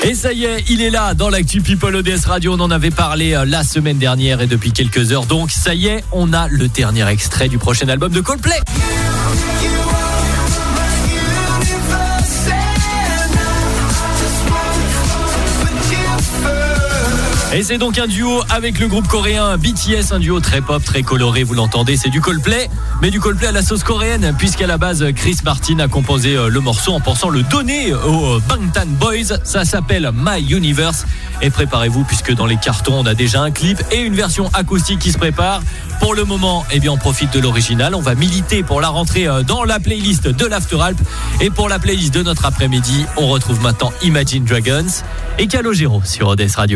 Et ça y est, il est là dans l'actu People ODS Radio. On en avait parlé la semaine dernière et depuis quelques heures. Donc ça y est, on a le dernier extrait du prochain album de Coldplay. Et c'est donc un duo avec le groupe coréen BTS, un duo très pop, très coloré, vous l'entendez, c'est du Coldplay, mais du Coldplay à la sauce coréenne, puisqu'à la base, Chris Martin a composé le morceau en pensant le donner aux Bangtan Boys. Ça s'appelle My Universe. Et préparez-vous, puisque dans les cartons, on a déjà un clip et une version acoustique qui se prépare. Pour le moment, on profite de l'original. On va militer pour la rentrée dans la playlist de l'Afteralp. Et pour la playlist de notre après-midi, on retrouve maintenant Imagine Dragons et Calogero sur ODS Radio.